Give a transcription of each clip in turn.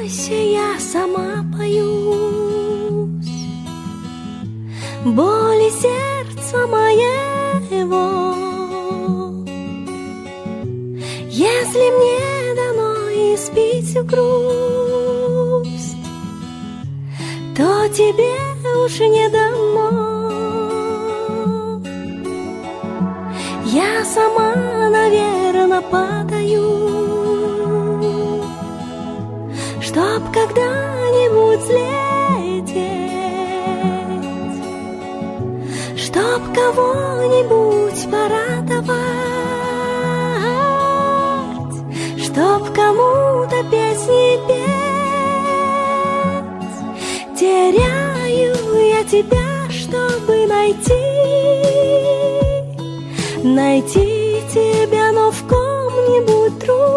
бойся, я сама боюсь боли сердца моего. Если мне дано испить всю грусть, то тебе уж не дано. Я сама, наверно, падаю, чтоб когда-нибудь взлететь, чтоб кого-нибудь порадовать, чтоб кому-то песни петь. Теряю я тебя, чтобы найти тебя, но в ком-нибудь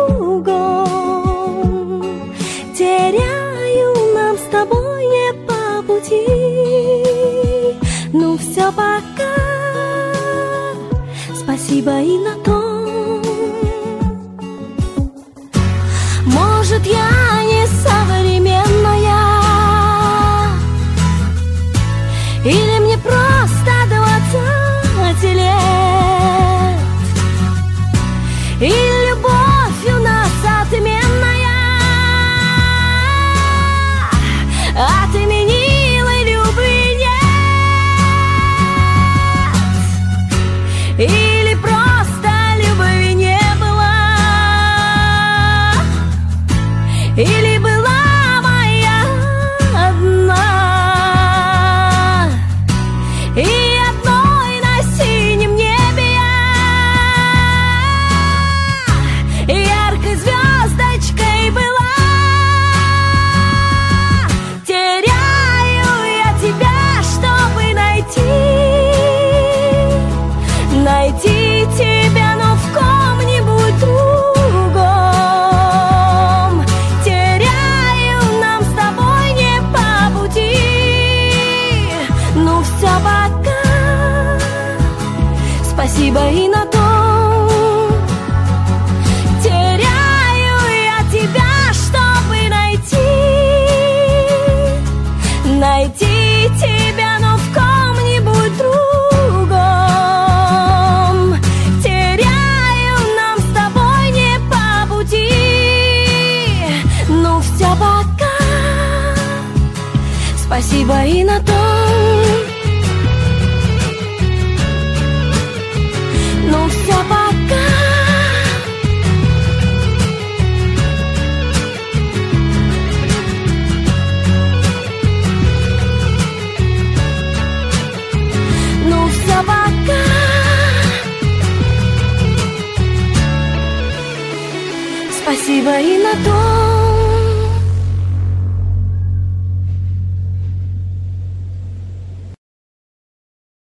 другом. Теряю, нам с тобой не по пути. Ну все, пока, спасибо и на том. Может, я не современная, или мне просто 20 лет, и любовь у нас отменная, от именилой любви нет, или просто любви не было, или была моя одна. И одной на синем небе я яркой звездочкой была. Теряю я тебя, чтобы найти тебя, но в ком-нибудь другом. Теряю, нам с тобой не по пути. Ну все, пока, спасибо и на том. Теряю я тебя, чтобы найти тебя, но в ком-нибудь другом. Теряю, нам с тобой не по пути. Ну все, пока, спасибо и на том. Ну все, пока, ну все, пока, спасибо и на том.